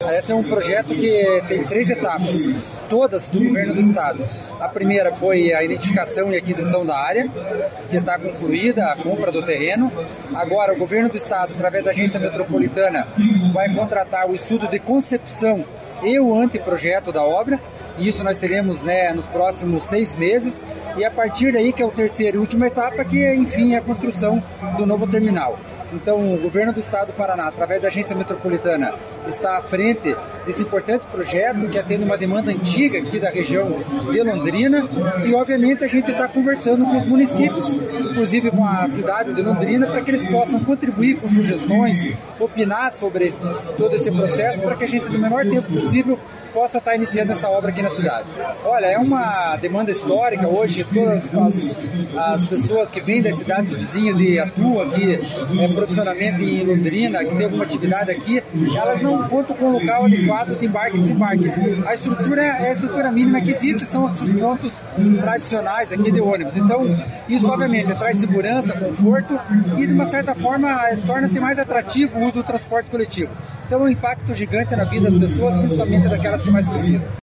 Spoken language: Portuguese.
Esse é um projeto que tem 3 etapas, todas do governo do estado. A primeira foi a identificação e aquisição da área, que está concluída, a compra do terreno. Agora o governo do estado, através da agência metropolitana, vai contratar o estudo de concepção e o anteprojeto da obra. Isso nós teremos, nos próximos 6 meses, e a partir daí, que é o terceiro e última etapa, que enfim é a construção do novo terminal. Então, o governo do estado do Paraná, através da agência metropolitana, está à frente desse importante projeto que atende uma demanda antiga aqui da região de Londrina, e obviamente a gente está conversando com os municípios, inclusive com a cidade de Londrina, para que eles possam contribuir com sugestões, opinar sobre todo esse processo, para que a gente, no menor tempo possível, possa estar iniciando essa obra aqui na cidade. Olha, é uma demanda histórica hoje. Todas as pessoas que vêm das cidades vizinhas e atuam aqui profissionalmente em Londrina, que tem alguma atividade aqui, elas não contam com o local adequado de embarque e desembarque. A estrutura é a estrutura mínima que existe, são esses pontos tradicionais aqui de ônibus. Então, isso obviamente traz segurança, conforto e, de uma certa forma, torna-se mais atrativo o uso do transporte coletivo. Então, é um impacto gigante na vida das pessoas, principalmente daquelas que mais precisam.